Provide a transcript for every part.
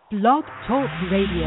Blog Talk Radio.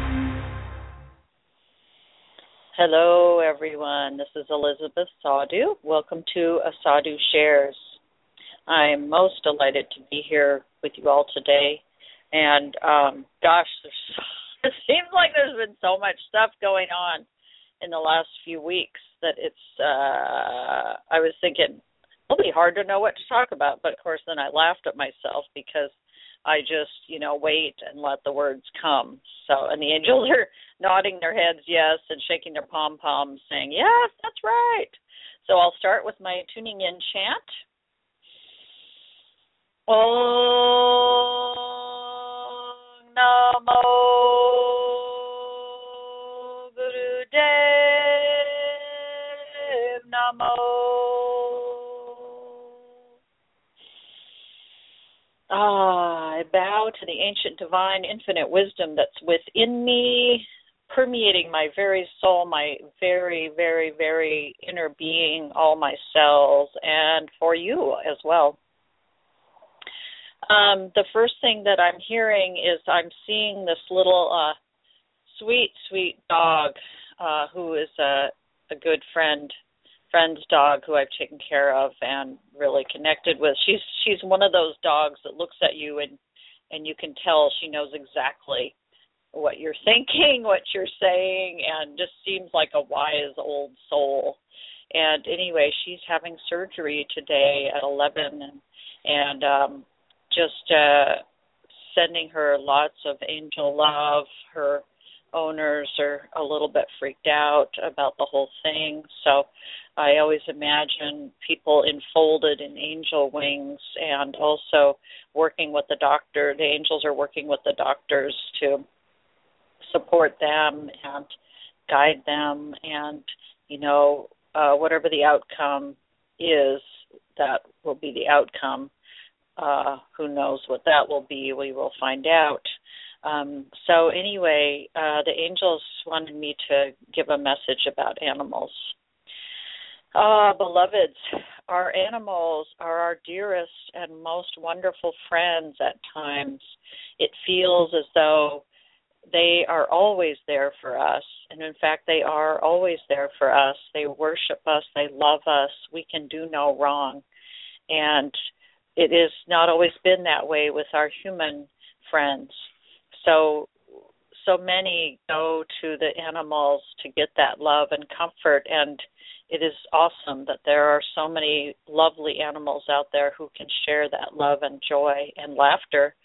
Hello, everyone. This is Elizabeth Sadhu. Welcome to Sadhu Shares. I'm most delighted to be here with you all today. And gosh, it seems like there's been so much stuff going on in the last few weeks that I was thinking it'll be hard to know what to talk about. But of course, then I laughed at myself because I just, wait and let the words come. So, and the angels are nodding their heads yes and shaking their pom-poms saying, yes, that's right. So I'll start with my tuning in chant. Om Namo Gurudev Namo. I bow to the ancient divine infinite wisdom that's within me, permeating my very soul, my very, very, very inner being, all my cells, and for you as well. The first thing that I'm hearing is I'm seeing this little sweet, sweet dog who is a good friend's dog who I've taken care of and really connected with. She's one of those dogs that looks at you and you can tell she knows exactly what you're thinking, what you're saying, and just seems like a wise old soul. And anyway, she's having surgery today at 11 and just sending her lots of angel love. Her owners are a little bit freaked out about the whole thing. So I always imagine people enfolded in angel wings and also working with the doctor. The angels are working with the doctors to support them and guide them. And, whatever the outcome is, that will be the outcome. Who knows what that will be? We will find out. So anyway, the angels wanted me to give a message about animals. Beloveds, our animals are our dearest and most wonderful friends at times. It feels as though they are always there for us. And in fact, they are always there for us. They worship us. They love us. We can do no wrong. And it has not always been that way with our human friends. So many go to the animals to get that love and comfort, and it is awesome that there are so many lovely animals out there who can share that love and joy and laughter.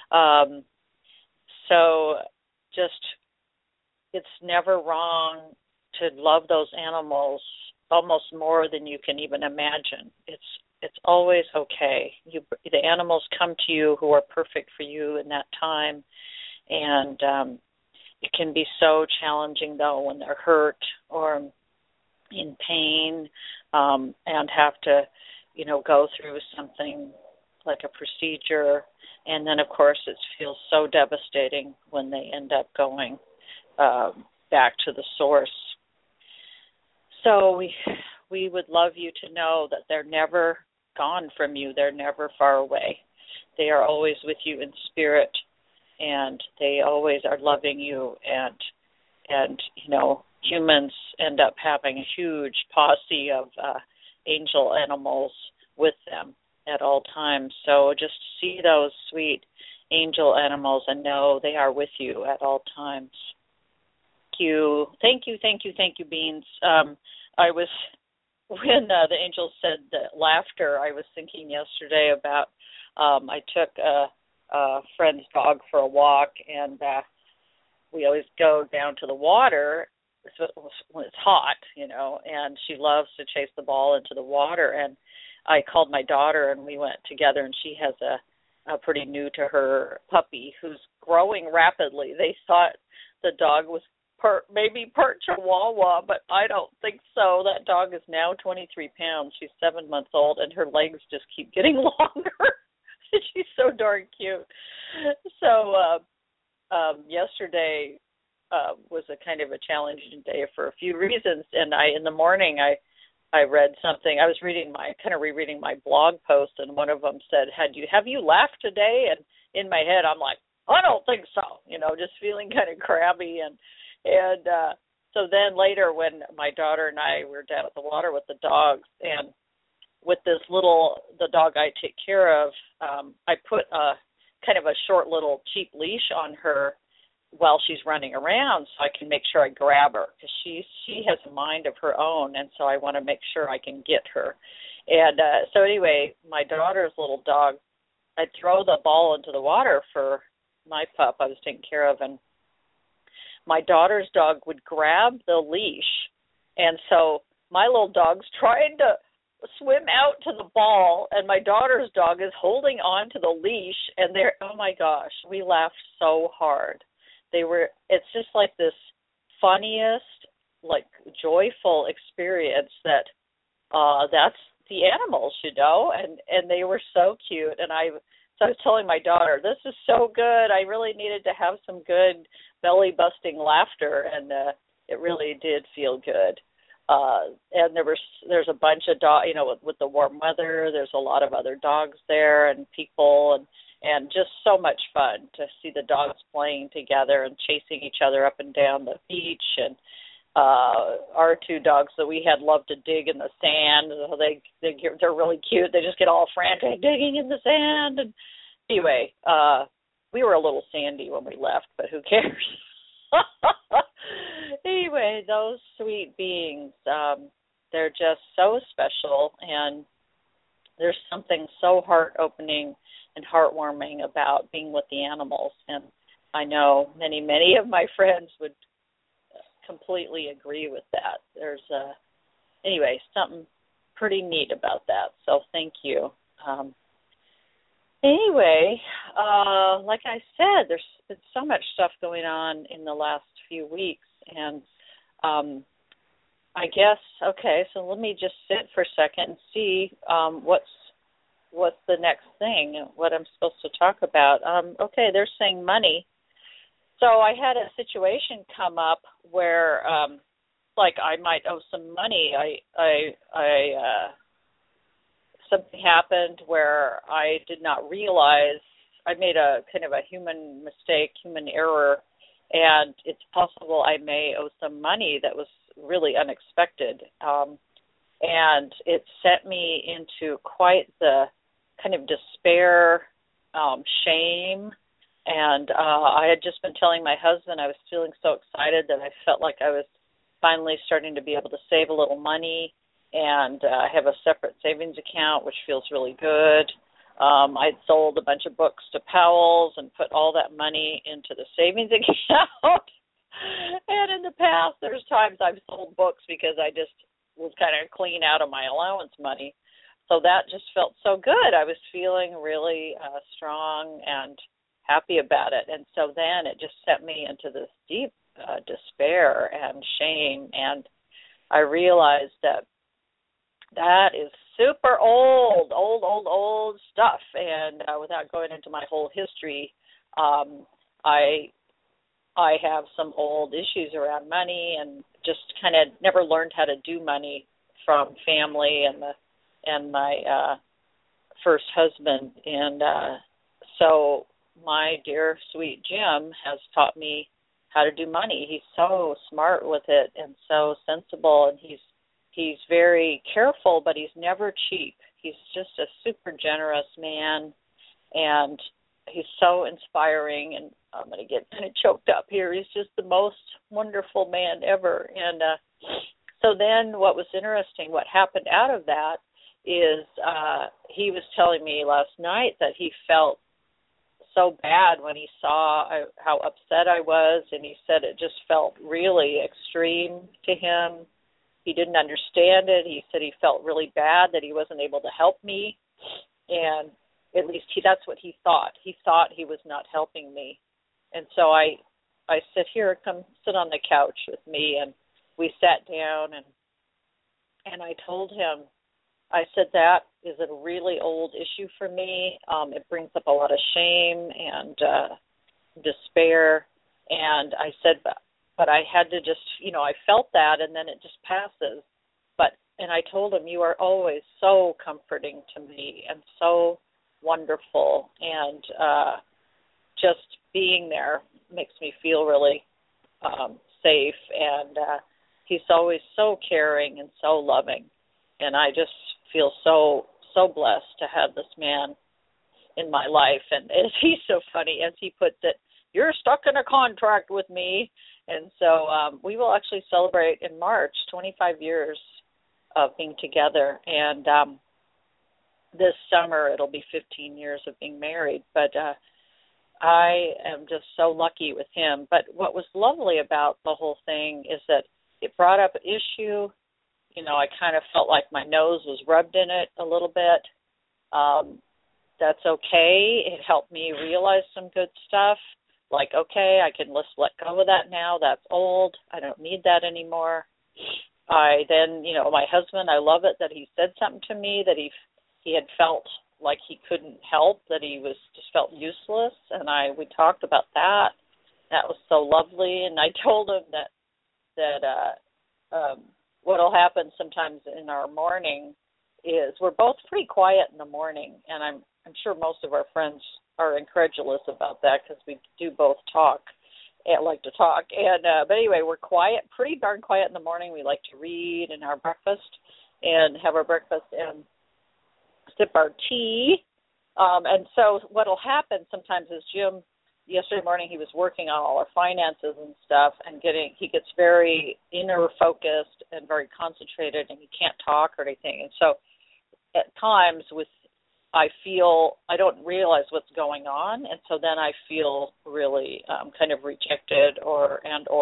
It's never wrong to love those animals almost more than you can even imagine. It's always okay. The animals come to you who are perfect for you in that time, and it can be so challenging, though, when they're hurt or in pain and have to, go through something like a procedure. And then, of course, it feels so devastating when they end up going back to the source. So we would love you to know that they're never gone from you. They're never far away. They are always with you in spirit, and they always are loving you. And humans end up having a huge posse of angel animals with them at all times. So just see those sweet angel animals and know they are with you at all times. Thank you, Beans. When the angels said the laughter, I was thinking yesterday about I took a friend's dog for a walk, and we always go down to the water when it's hot, and she loves to chase the ball into the water. And I called my daughter, and we went together, and she has a pretty new to her puppy who's growing rapidly. They thought the dog was maybe per chihuahua, but I don't think so. That dog is now 23 pounds. She's 7 months old, and her legs just keep getting longer. She's so darn cute. So yesterday was a kind of a challenging day for a few reasons, and in the morning I read something. I was rereading my blog post, and one of them said, "Have you laughed today?" And in my head, I'm like, I don't think so. Just feeling kind of crabby and so then later when my daughter and I were down at the water with the dogs and with the dog I take care of, I put a kind of a short little cheap leash on her while she's running around so I can make sure I grab her because she has a mind of her own, and so I want to make sure I can get her. And so anyway, my daughter's little dog, I'd throw the ball into the water for my pup I was taking care of, and my daughter's dog would grab the leash, and so my little dog's trying to swim out to the ball, and my daughter's dog is holding on to the leash, and they're, oh my gosh, we laughed so hard. It's just like this funniest, like joyful experience that's the animals, and they were so cute, and so I was telling my daughter, this is so good. I really needed to have some good belly-busting laughter, and it really did feel good. And there's a bunch of dogs, with the warm weather, there's a lot of other dogs there and people, and just so much fun to see the dogs playing together and chasing each other up and down the beach. And our two dogs that we had love to dig in the sand. So they're really cute. They just get all frantic digging in the sand. And anyway, we were a little sandy when we left, but who cares? Anyway, those sweet beings, they're just so special, and there's something so heart-opening and heartwarming about being with the animals. And I know many, many of my friends would completely agree with that. There's anyway, something pretty neat about that. So thank you. Anyway, like I said, there's been so much stuff going on in the last few weeks, and I guess, okay, so let me just sit for a second and see what's the next thing, what I'm supposed to talk about. Okay, they're saying money. So I had a situation come up where, like, I might owe some money. Something happened where I did not realize I made a kind of a human mistake, human error, and it's possible I may owe some money that was really unexpected. And it sent me into quite the kind of despair, shame. And I had just been telling my husband I was feeling so excited that I felt like I was finally starting to be able to save a little money. And I have a separate savings account, which feels really good. I'd sold a bunch of books to Powell's and put all that money into the savings account. And in the past, there's times I've sold books because I just was kind of clean out of my allowance money. So that just felt so good. I was feeling really strong and happy about it. And so then it just sent me into this deep despair and shame. And I realized that is super old stuff. And without going into my whole history, I have some old issues around money and just kind of never learned how to do money from family and my first husband. And so my dear sweet Jim has taught me how to do money. He's so smart with it and so sensible, and he's very careful, but he's never cheap. He's just a super generous man, and he's so inspiring, and I'm going to get kind of choked up here. He's just the most wonderful man ever. And so then what was interesting, what happened out of that is he was telling me last night that he felt so bad when he saw how upset I was, and he said it just felt really extreme to him. He didn't understand it. He said he felt really bad that he wasn't able to help me, and at least that's what he thought. He thought he was not helping me. And so I said, here, come sit on the couch with me, and we sat down, and I told him, I said, that is a really old issue for me. It brings up a lot of shame and despair. And I said, but I had to just, I felt that, and then it just passes. And I told him, you are always so comforting to me and so wonderful. And just being there makes me feel really safe, and he's always so caring and so loving, and I just feel so blessed to have this man in my life. And he's so funny, as he puts it, you're stuck in a contract with me. And so we will actually celebrate in March 25 years of being together, and this summer it'll be 15 years of being married. But I am just so lucky with him. But what was lovely about the whole thing is that it brought up an issue. You know, I kind of felt like my nose was rubbed in it a little bit. That's okay. It helped me realize some good stuff. Like, okay, I can just let go of that now. That's old. I don't need that anymore. I then, you know, my husband, I love it that he said something to me that he had felt like he couldn't help, that he was just felt useless, and we talked about that. That was so lovely, and I told him that what'll happen sometimes in our morning is we're both pretty quiet in the morning, and I'm sure most of our friends are incredulous about that because we do both talk and like to talk. And but anyway, we're quiet, pretty darn quiet in the morning. We like to read and our breakfast and have our breakfast and sip our tea. And so what'll happen sometimes is Jim, yesterday morning he was working on all our finances and stuff, and he gets very inner focused and very concentrated, and he can't talk or anything. And so at times I feel I don't realize what's going on, and so then I feel really kind of rejected or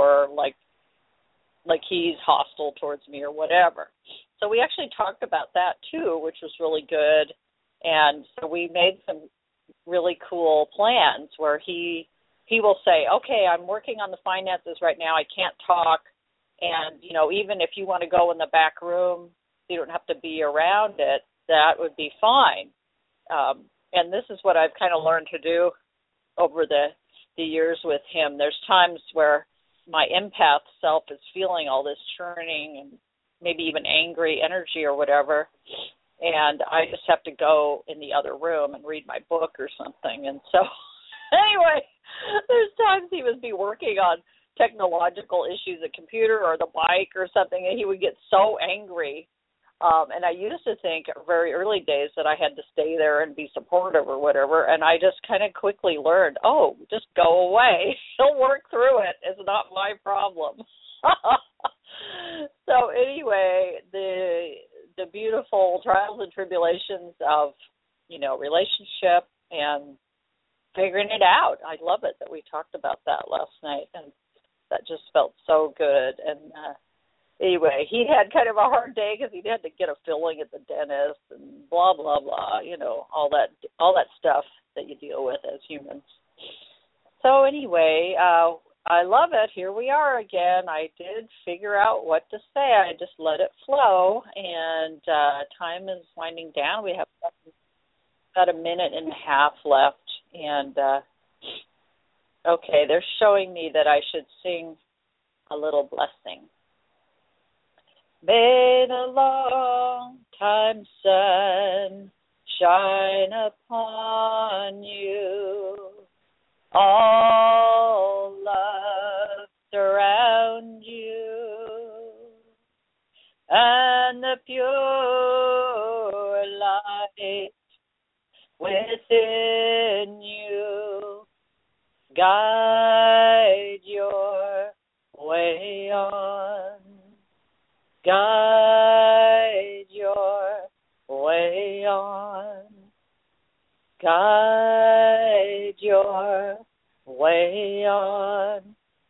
like he's hostile towards me or whatever. So we actually talked about that too, which was really good. And so we made some really cool plans where he will say, okay, I'm working on the finances right now. I can't talk. And, you know, even if you want to go in the back room, you don't have to be around it, that would be fine. And this is what I've kind of learned to do over the years with him. There's times where my empath self is feeling all this churning and maybe even angry energy or whatever, and I just have to go in the other room and read my book or something. And so anyway, there's times he would be working on technological issues, a computer or the bike or something, and he would get so angry. And I used to think very early days that I had to stay there and be supportive or whatever, and I just kind of quickly learned, just go away. He'll work through it. It's not my problem. So anyway, the beautiful trials and tribulations of, you know, relationship and figuring it out. I love it that we talked about that last night, and that just felt so good. And anyway, he had kind of a hard day because he had to get a filling at the dentist and blah, blah, blah, you know, all that stuff that you deal with as humans. So anyway, I love it. Here we are again. I did figure out what to say. I just let it flow, and time is winding down. We have about a minute and a half left, and okay, they're showing me that I should sing a little blessing. May the long time sun shine upon you, all love surround you, and the pure light within you guide your way on. Guide your way on. Guide your way on.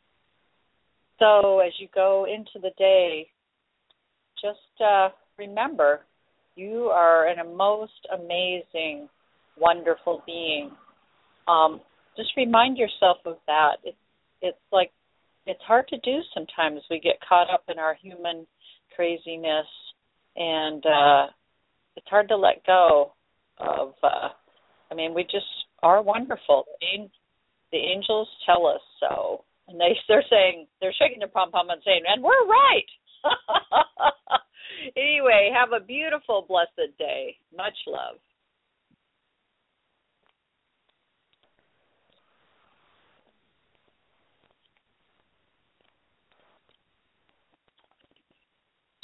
So as you go into the day, just remember, you are a most amazing, wonderful being. Just remind yourself of that. It's like, it's hard to do sometimes. We get caught up in our human craziness, and it's hard to let go of, we just are wonderful. The angels tell us so, and they're saying, they're shaking their pom-pom and saying, and we're right. Anyway, have a beautiful, blessed day. Much love.